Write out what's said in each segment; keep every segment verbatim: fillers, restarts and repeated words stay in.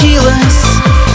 случилось?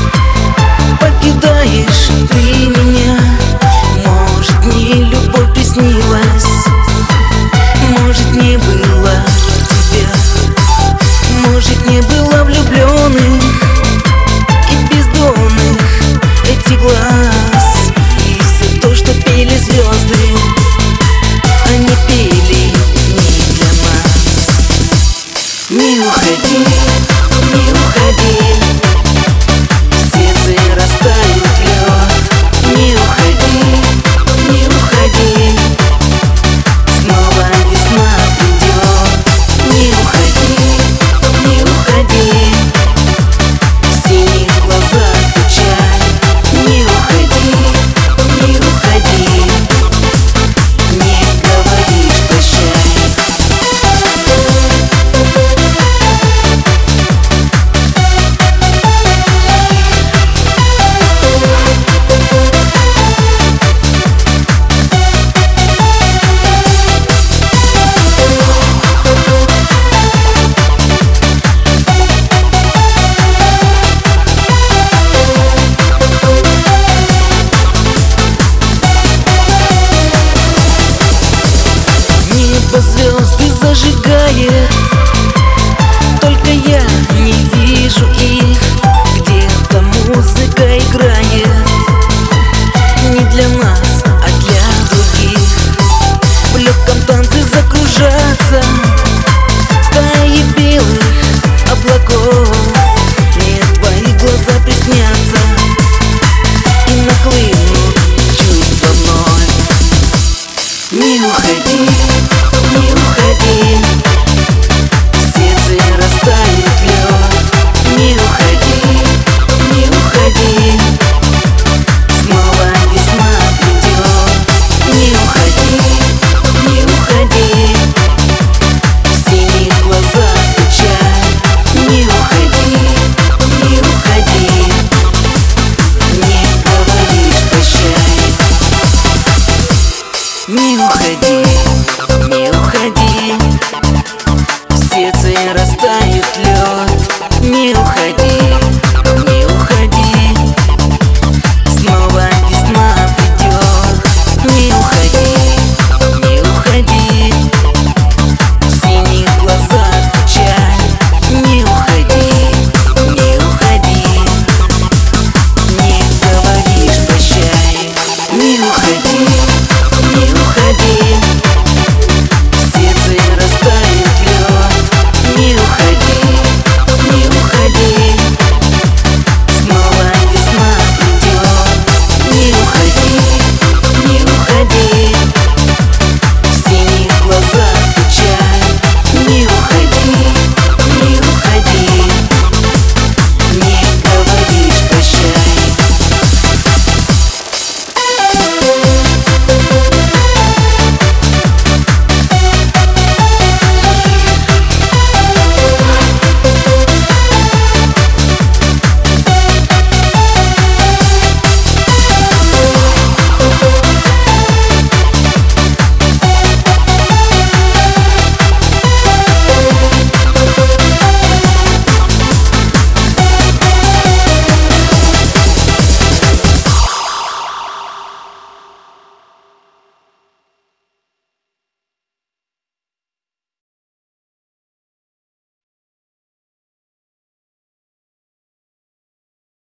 Покидаешь ты меня. Может, мне любовь приснилась, может, не было тебя, может, не было влюбленных и бездонных этих глаз. И все то, что пели звезды, они пели не для нас. Не уходи, не уходи, в сердце растает лед. Не уходи, не уходи, снова весна придет. Не уходи, не уходи, в синих глазах печаль. Не уходи, не уходи, не говоришь прощай. Звезды зажигает, только я не вижу их. Где-то музыка играет не для нас, а для других. В легком танце закружатся стаи белых облаков. Мне твои глаза приснятся и нахлынут чувства вновь. Не уходи, не уходи, в сердце растает лед. Не уходи, не уходи, снова весна придет. Не уходи, не уходи, в синих глазах печаль. Не уходи, не уходи, не говоришь прощай. Не уходи, не уходи, в сердце растает.